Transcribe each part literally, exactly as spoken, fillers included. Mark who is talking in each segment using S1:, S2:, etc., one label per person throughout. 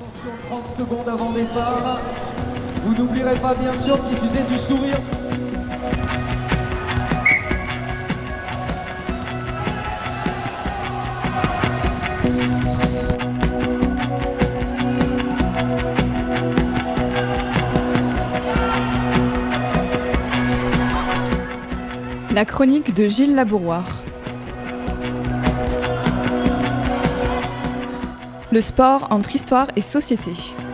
S1: Attention, trente secondes avant départ. Vous n'oublierez pas bien sûr de diffuser du sourire.
S2: La chronique de Gilles Labouroire. Le sport entre histoire et société.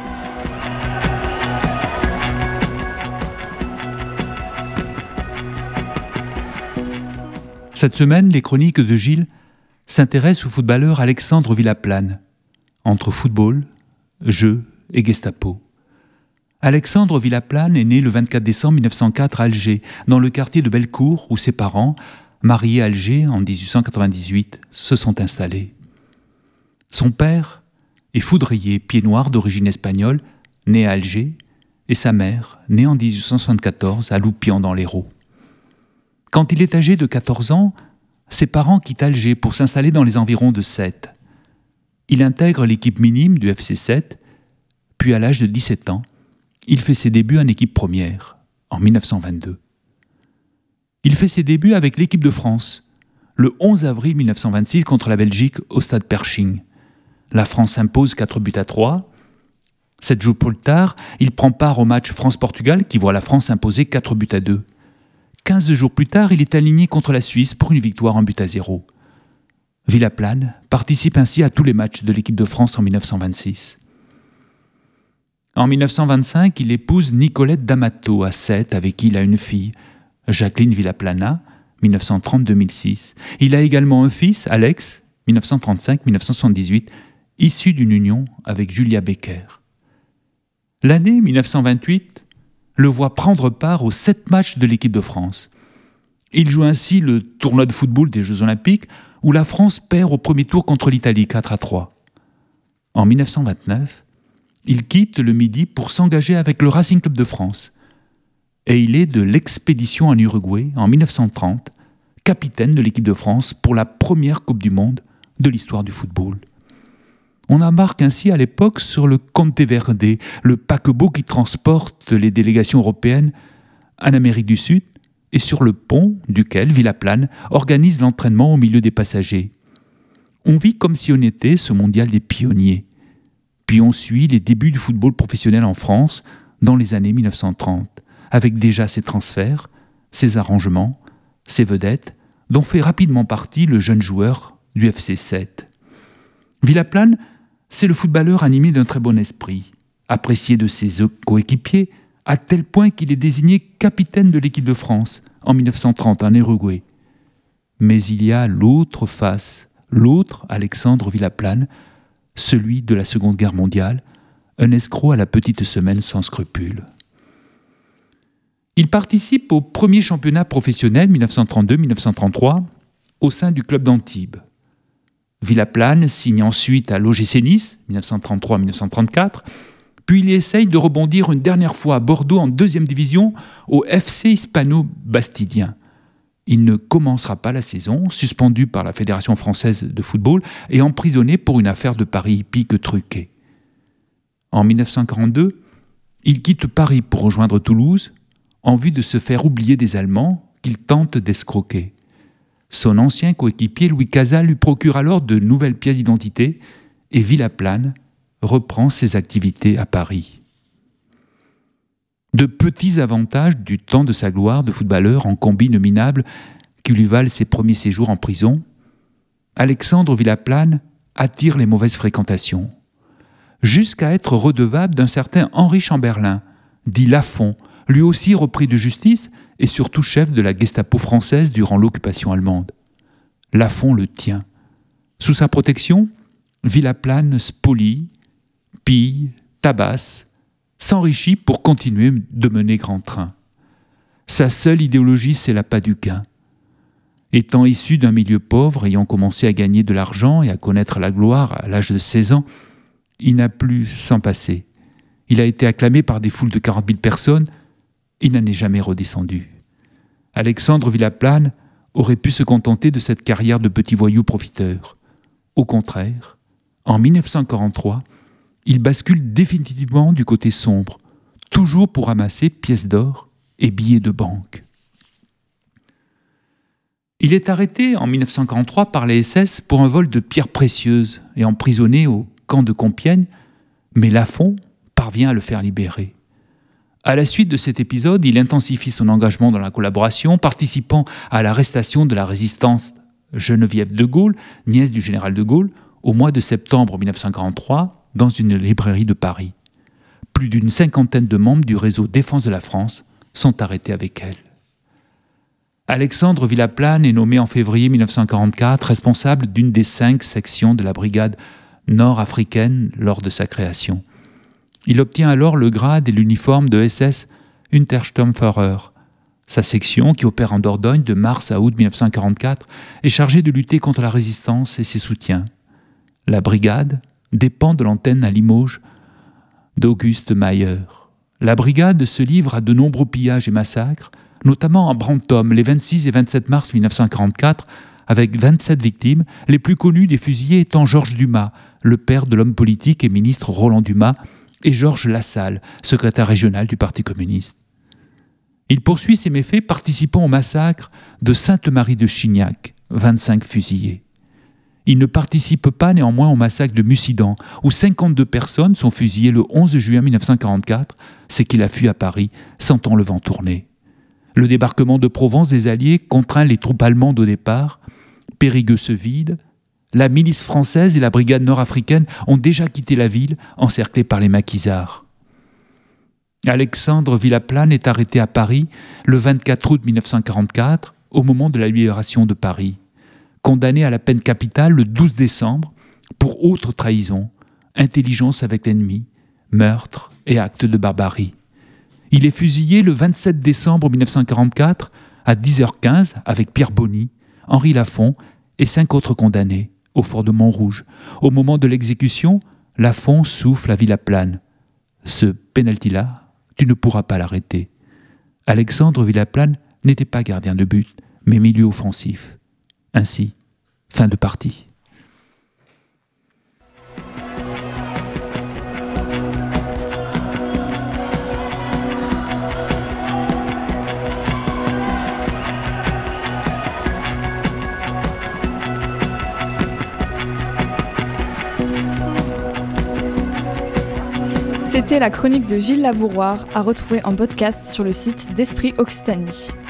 S3: Cette semaine, les chroniques de Gilles s'intéressent au footballeur Alexandre Villaplane, entre football, jeu et Gestapo. Alexandre Villaplane est né le vingt-quatre décembre mille neuf cent quatre à Alger, dans le quartier de Bellecour, où ses parents, mariés à Alger en dix-huit cent quatre-vingt-dix-huit, se sont installés. Son père est foudrier, pied noir d'origine espagnole, né à Alger, et sa mère, née en dix-huit cent soixante-quatorze à Loupian dans l'Hérault. Quand il est âgé de quatorze ans, ses parents quittent Alger pour s'installer dans les environs de Sète. Il intègre l'équipe minime du F C Sète, puis à l'âge de dix-sept ans, il fait ses débuts en équipe première, en mille neuf cent vingt-deux. Il fait ses débuts avec l'équipe de France, le onze avril mille neuf cent vingt-six contre la Belgique au stade Pershing. La France s'impose quatre buts à trois. Sept jours plus tard, il prend part au match France-Portugal qui voit la France s'imposer quatre buts à deux. Quinze jours plus tard, il est aligné contre la Suisse pour une victoire en but à zéro. Villaplane participe ainsi à tous les matchs de l'équipe de France en mille neuf cent vingt-six. En mille neuf cent vingt-cinq, il épouse Nicolette D'Amato à Sète, avec qui il a une fille, Jacqueline Villaplana, mille neuf cent trente à deux mille six. Il a également un fils, Alex, mille neuf cent trente-cinq à mille neuf cent soixante-dix-huit, issu d'une union avec Julia Becker. L'année mille neuf cent vingt-huit le voit prendre part aux sept matchs de l'équipe de France. Il joue ainsi le tournoi de football des Jeux Olympiques, où la France perd au premier tour contre l'Italie quatre à trois. En mille neuf cent vingt-neuf, il quitte le Midi pour s'engager avec le Racing Club de France. Et il est de l'expédition en Uruguay en mille neuf cent trente, capitaine de l'équipe de France pour la première Coupe du Monde de l'histoire du football. On embarque ainsi à l'époque sur le Conte Verde, le paquebot qui transporte les délégations européennes en Amérique du Sud, et sur le pont duquel Villaplane organise l'entraînement au milieu des passagers. On vit comme si on était ce mondial des pionniers. Puis on suit les débuts du football professionnel en France dans les années mille neuf cent trente, avec déjà ses transferts, ses arrangements, ses vedettes, dont fait rapidement partie le jeune joueur du F C Sète. Villaplane, c'est le footballeur animé d'un très bon esprit, apprécié de ses coéquipiers, à tel point qu'il est désigné capitaine de l'équipe de France en mille neuf cent trente en Uruguay. Mais il y a l'autre face, l'autre Alexandre Villaplane, celui de la Seconde Guerre mondiale, un escroc à la petite semaine sans scrupules. Il participe au premier championnat professionnel mille neuf cent trente-deux à mille neuf cent trente-trois au sein du club d'Antibes. Villaplane signe ensuite à l'O G C Nice, mille neuf cent trente-trois à mille neuf cent trente-quatre, puis il essaye de rebondir une dernière fois à Bordeaux en deuxième division au F C Hispano-Bastidien. Il ne commencera pas la saison, suspendu par la Fédération française de football et emprisonné pour une affaire de paris hippiques truqués. En mille neuf cent quarante-deux, il quitte Paris pour rejoindre Toulouse en vue de se faire oublier des Allemands qu'il tente d'escroquer. Son ancien coéquipier Louis Casal lui procure alors de nouvelles pièces d'identité et Villaplane reprend ses activités à Paris. De petits avantages du temps de sa gloire de footballeur en combine minable qui lui valent ses premiers séjours en prison, Alexandre Villaplane attire les mauvaises fréquentations, jusqu'à être redevable d'un certain Henri Chamberlain, dit Lafont, lui aussi repris de justice et surtout chef de la Gestapo française durant l'occupation allemande. Lafont le tient. Sous sa protection, Villaplane spolie, pille, tabasse, s'enrichit pour continuer de mener grand train. Sa seule idéologie, c'est l'appât du gain. Étant issu d'un milieu pauvre, ayant commencé à gagner de l'argent et à connaître la gloire à l'âge de seize ans, il n'a plus s'en passer. Il a été acclamé par des foules de quarante mille personnes, il n'en est jamais redescendu. Alexandre Villaplane aurait pu se contenter de cette carrière de petit voyou profiteur. Au contraire, en mille neuf cent quarante-trois, il bascule définitivement du côté sombre, toujours pour ramasser pièces d'or et billets de banque. Il est arrêté en dix-neuf cent quarante-trois par les S S pour un vol de pierres précieuses et emprisonné au camp de Compiègne, mais Lafont parvient à le faire libérer. À la suite de cet épisode, il intensifie son engagement dans la collaboration, participant à l'arrestation de la résistance Geneviève de Gaulle, nièce du général de Gaulle, au mois de septembre dix-neuf cent quarante-trois, dans une librairie de Paris. Plus d'une cinquantaine de membres du réseau Défense de la France sont arrêtés avec elle. Alexandre Villaplane est nommé en février dix-neuf cent quarante-quatre responsable d'une des cinq sections de la brigade nord-africaine lors de sa création. Il obtient alors le grade et l'uniforme de S S Untersturmführer. Sa section, qui opère en Dordogne de mars à août dix-neuf cent quarante-quatre, est chargée de lutter contre la résistance et ses soutiens. La brigade dépend de l'antenne à Limoges d'Auguste Mayer. La brigade se livre à de nombreux pillages et massacres, notamment à Brantôme les vingt-six et vingt-sept mars dix-neuf cent quarante-quatre, avec vingt-sept victimes, les plus connus des fusillés étant Georges Dumas, le père de l'homme politique et ministre Roland Dumas, et Georges Lassalle, secrétaire régional du Parti communiste. Il poursuit ses méfaits participant au massacre de Sainte-Marie de Chignac, vingt-cinq fusillés. Il ne participe pas néanmoins au massacre de Mussidan, où cinquante-deux personnes sont fusillées le onze juin dix-neuf cent quarante-quatre, c'est qu'il a fui à Paris, sentant le vent tourner. Le débarquement de Provence des Alliés contraint les troupes allemandes au départ. Périgueux se vide. La milice française et la brigade nord-africaine ont déjà quitté la ville, encerclée par les maquisards. Alexandre Villaplane est arrêté à Paris le vingt-quatre août dix-neuf cent quarante-quatre, au moment de la libération de Paris. Condamné à la peine capitale le douze décembre pour haute trahison, intelligence avec l'ennemi, meurtre et acte de barbarie. Il est fusillé le vingt-sept décembre dix-neuf cent quarante-quatre à dix heures quinze avec Pierre Bonny, Henri Lafont et cinq autres condamnés au fort de Montrouge. Au moment de l'exécution, Lafont souffle à Villaplane. Ce pénalty-là, tu ne pourras pas l'arrêter. Alexandre Villaplane n'était pas gardien de but, mais milieu offensif. Ainsi, fin de partie.
S2: C'était la chronique de Gilles Labouroir, à retrouver en podcast sur le site d'Esprit Occitanie.